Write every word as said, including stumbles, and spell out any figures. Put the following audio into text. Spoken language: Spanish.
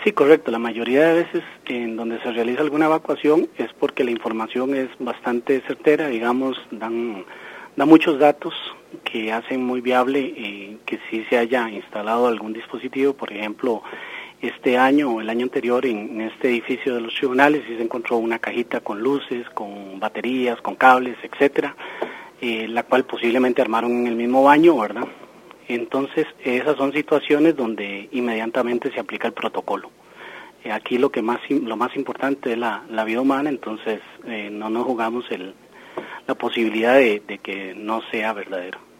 Sí, correcto. La mayoría de veces en donde se realiza alguna evacuación es porque la información es bastante certera, digamos, dan, da muchos datos que hacen muy viable eh, que sí se haya instalado algún dispositivo. Por ejemplo, este año o el año anterior en, en este edificio de los tribunales sí se encontró una cajita con luces, con baterías, con cables, etcétera, eh, la cual posiblemente armaron en el mismo baño, ¿verdad? Entonces, esas son situaciones donde inmediatamente se aplica el protocolo. Eh, aquí lo que más lo más importante es la, la vida humana, entonces eh, no nos jugamos el, la posibilidad de, de que no sea verdadero.